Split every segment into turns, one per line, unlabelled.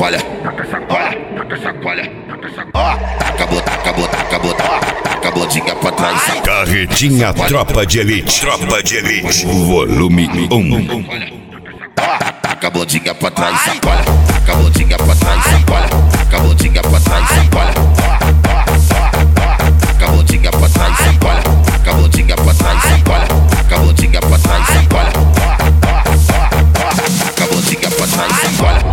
sacola, taca sacola, taca sacola, taca sacola. Acabou, diga pra trás.
Carretinha Tropa de Elite. Tropa de Elite. Volume 1.
Acabou, diga pra trás, sacola. Acabou, diga pra trás, sacola. Acabou, diga pra trás, sacola. Acabou, diga pra trás, sacola. Acabou, diga pra trás, sacola. Acabou, diga pra trás, sacola. Acabou, diga pra trás, sacola.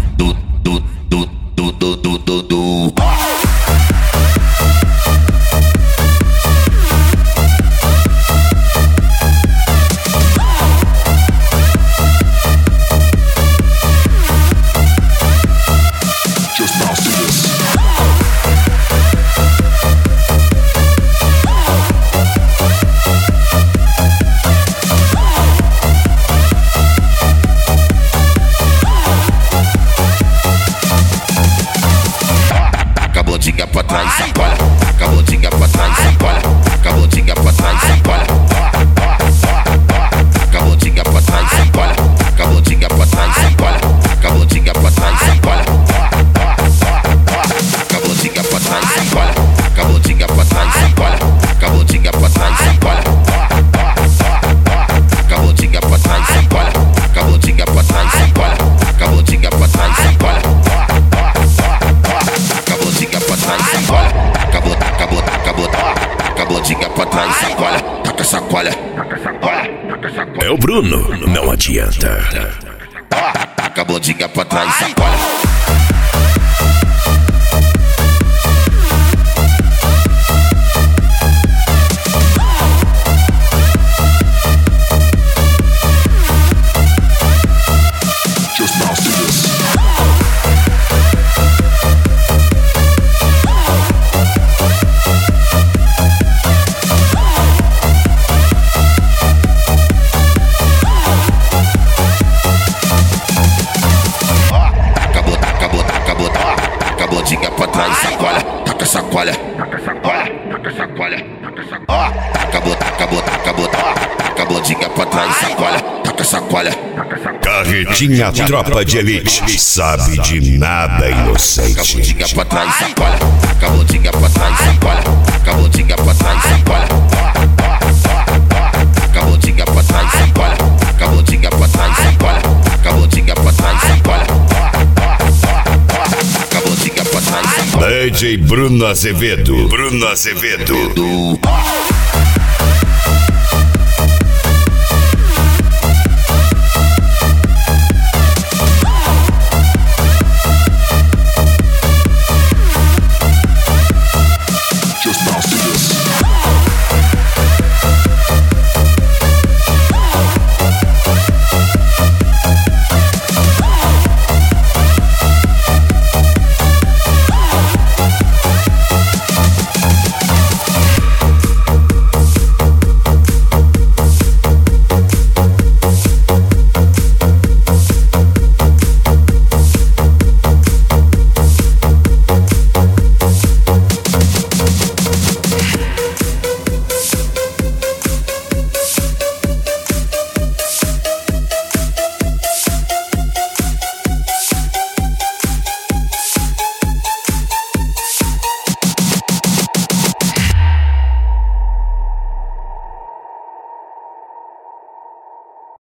Diga pra trás, sacola. Acabou, diga pra trás, sacola. Acabou, diga pra trás, sacola. Acabou, diga pra trás, sacola. Acabou, diga pra trás, sacola. Acabou, diga pra trás, sacola. Acabou, diga pra trás, sacola. Acabou, diga pra trás, sacola. Acabou, diga pra trás, sacola. Acabou, diga pra trás, sacola. Acabou, diga pra trás, sacola. Acabou, diga pra trás, sacola. Acabou, diga pra trás, sacola, taca sacola, taca sacola, taca sacola.
É o Bruno, não adianta.
Acabou, diga pra trás, sacola. Diga pra trás, sacola, taca sacola, taca sacola, taca sacola, taca sacola. Acabou, diga pra trás, sacola, taca sacola, taca sacola.
Carretinha Tropa de Elite. Sabe de nada, inocente.
Acabou, diga pra trás, sacola. Acabou, diga pra trás, sacola. Acabou, diga pra trás, sacola. Acabou, diga pra trás, sacola. Acabou, diga pra trás, sacola. Acabou, diga pra trás, sacola.
DJ Bruno Azevedo. Bruno Azevedo.